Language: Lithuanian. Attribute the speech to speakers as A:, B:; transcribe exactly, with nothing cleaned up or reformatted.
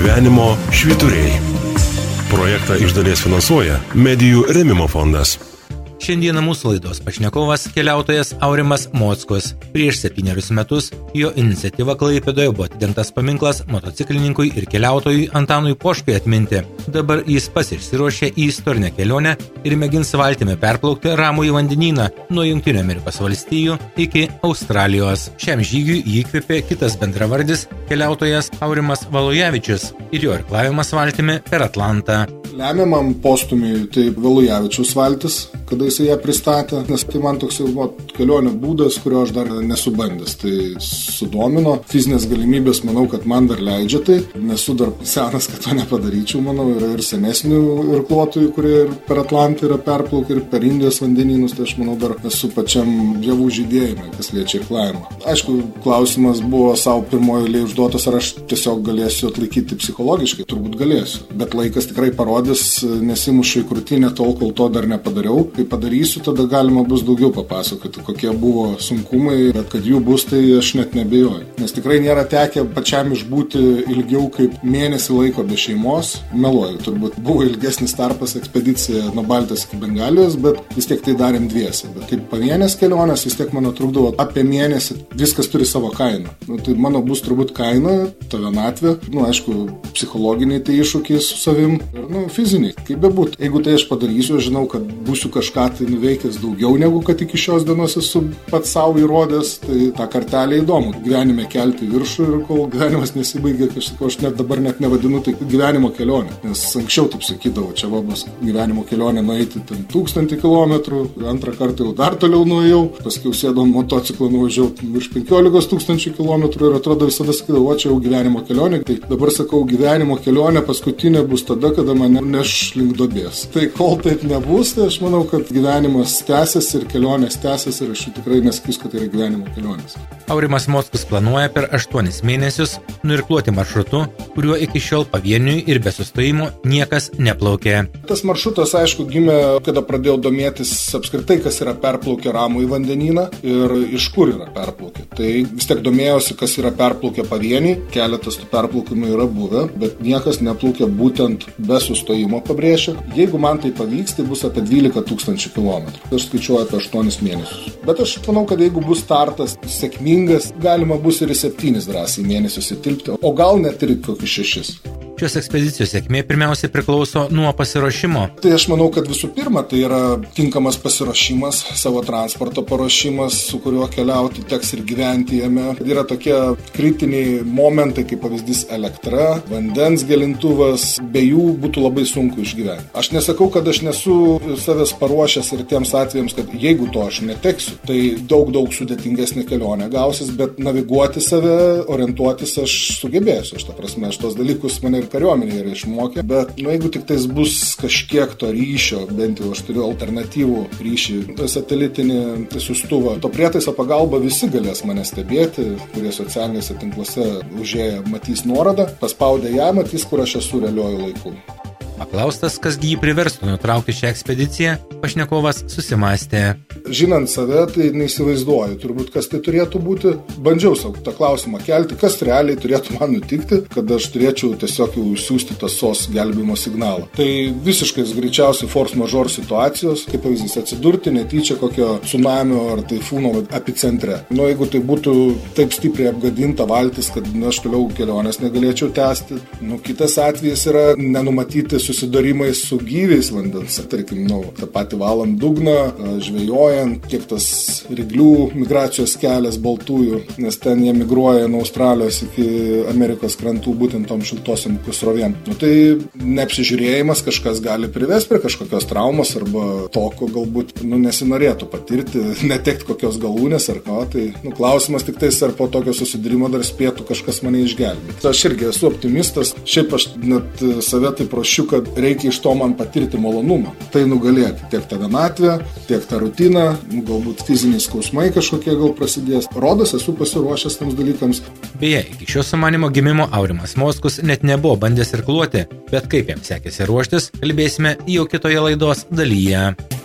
A: Gyvenimo švyturiai. Projektą iš dalies finansuoja Medijų rėmimo fondas.
B: Šiandieną mūsų laidos pašnekovas keliautojas Aurimas Mockus. Prieš septynerius metus jo iniciatyva Klaipėdoje buvo atidengtas paminklas motociklininkui ir keliautojui Antanui Poškai atminti. Dabar jis pats išsiruošė į istorinę kelionę ir mėgins valtimi perplaukti Ramųjį vandenyną nuo Jungtinių Amerikos valstijų iki Australijos. Šiam žygiui jį įkvėpė kitas bendravardis keliautojas Aurimas Valujavičius ir jo irklavimas valtimi per Atlantą.
C: Lemiamam postūmiui tai Valujavičiaus valtis, kada jisai ją pristatė, nes tai man toks jau kelionio būdas, kurio aš dar nesu bandęs. Tai sudomino. Fizinės galimybės, manau, kad man dar leidžia tai. Nesu dar senas, kad to nepadaryčiau, manau. Yra ir senesnių irkluotojų, kurie ir per Atlantą yra perplaukę, ir per Indijos vandenynus. Tai aš manau, dar esu pačiam javų žydėjime, kas liečia irklavimą. Aišku, klausimas buvo savo pirmojo eilėje užduotas, ar aš tiesiog galėsiu atlaikyti psichologiškai. Turbūt galėsiu. Bet laikas tikrai parodys, nesimušu į krūtinę tol, kol to dar nepadariau. Kai padarysiu, tada galima bus daugiau papasakoti, kokie buvo sunkumai, bet kad jų bus, tai aš net nebejoju. Nes tikrai nėra tekę pačiam išbūti ilgiau kaip mėnesį laiko be šeimos. Meluoju, turbūt buvo ilgesnis tarpas ekspedicija nuo Baltijos iki Bengalijos, bet vis tiek tai darėm dviese. Bet kaip pavienės kelionės, vis tiek mano trukdavo apie mėnesį, viskas turi savo kainą. Nu, tai mano bus turbūt kaina, ta vienatvė, nu, aišku, psichologiniai tai iššūkiai su savim ir, nu, fiziniai, kaip bebūtų. Jeigu tai aš padarysiu, aš žinau, kad būsiu kažką tai nuveikęs daugiau negu kad iki šios dienos esu pats savo įrodęs, tai tą kartelę įdomu. Gyvenime kelti viršų ir kol gyvenimas nesibaigė, kažkaip aš net dabar net nevadinu tai gyvenimo kelionė. Nes anksčiau taip sakydavau, čia va bus gyvenimo kelionė nueiti ten tūkstantį kilometrų, antrą kartą jau dar toliau nuėjau, paskui sėdom motociklą, nuvažiavau virš penkiolikos tūkstančių kilometrų ir atrodo visada sakydavau, o čia jau gyvenimo kelionė. Tai dabar sakau, gyvenimo kelionė paskutinė bus tada, kada mane neš link duobės. Tai kol taip nebus, tai aš manau, kad gyvenimas tęsiasi ir kelionės tęsiasi ir aš tikrai nesakysiu, kad tai yra gyvenimo kelionės.
B: Aurimas Mockus planuoja per aštuonis mėnesius nuirkluoti maršrutu, kuriuo iki šiol pavieniui ir be sustojimo niekas neplaukė.
C: Tas maršrutas, aišku, gimė, kada pradėjau domėtis apskritai, kas yra perplaukę Ramųjį vandenyną ir iš kur yra perplaukę. Tai vis tiek domėjausi, kas yra perplaukę pavieniai, keletas tų perplaukimų yra buvę, bet niekas neplaukė būtent be sustojimo, pabrėšiu. Jeigu man tai pavyks, tai bus apie dvylika tūkstančių kilometrų. Aš skaičiuoju apie aštuonis mėnesius. Bet aš manau, kad jeigu bus startas sėkmingas, galima bus ir į septynis drąsiai mėnesius įtilpti, o gal net ir kokius šešis.
B: Šios ekspedicijos sėkmė pirmiausia priklauso nuo pasiruošimo.
C: Tai aš manau, kad visų pirma, tai yra tinkamas pasiruošimas, savo transporto paruošimas, su kuriuo keliauti teks ir gyventi jame. Yra tokie kritiniai momentai, kaip pavyzdys elektra, vandens gelintuvas, be jų būtų labai sunku išgyventi. Aš nesakau, kad aš nesu savęs paruošęs ir tiems atvejams, kad jeigu to aš neteksiu, tai daug, daug sudėtingesnė kelionė gausis, bet naviguoti save, orientuotis aš sugebėsiu. Aš ta prasme, aš tos dalykus mane ir kariuomenė yra išmokę, bet nu, jeigu tik tais bus kažkiek to ryšio, bent jau aš turiu alternatyvų ryšį, satelitinį siųstuvą, to prietaiso pagalba visi galės mane stebėti, kurie socialiniuose tinkluose užėję matys nuorodą, paspaudę ją matys, kur aš esu realiuoju laiku.
B: Paklaustas, kas jį priverstų nutraukti šią ekspediciją, pašnekovas susimąstė.
C: Žinant save, tai neįsivaizduoju, turbūt kas tai turėtų būti. Bandžiau savo tą klausimą kelti, kas realiai turėtų man nutikti, kad aš turėčiau tiesiog jau išsiųsti tą S O S gelbėjimo signalą. Tai visiškai greičiausiai force majeure situacijos, kaip pavyzdys, atsidurti netyčia kokio tsunamio ar taifūno epicentre. Nu, jeigu tai būtų taip stipriai apgadinta valtis, kad nu, aš toliau kelionės negalėčiau tęsti. Nu, kitas atvejis yra nenumatyti susidarimai su gyviais vandens. Tarkim, nu, tą patį valant dugną, žvejojant, kiek tas ryglių migracijos kelias baltųjų, nes ten jie migruoja nuo Australijos iki Amerikos krantų būtent tom šiltosiam srovėm. Nu, tai neapsižiūrėjimas kažkas gali privesti prie kažkokios traumos arba to, ko galbūt nu, nesinorėtų patirti, netekti kokios galūnės ar ko. Tai nu, klausimas tik tais, ar po tokio susidūrimo dar spėtų kažkas mane išgelbėti. Aš irgi esu optimistas. Šiaip aš net save taip ruošiu, kad reikia iš to man patirti malonumą. Tai nugalėti tiek tą vienatvę, tiek tą rutiną, nu, galbūt fiziniai skausmai kažkokie gal prasidės. Rodos, esu pasiruošęs tams dalykams.
B: Beje, iki šio sumanimo gimimo Aurimas Mockus net nebuvo bandęs irkluoti, bet kaip jam sekėsi ruoštis, kalbėsime jau kitoje laidos dalyje.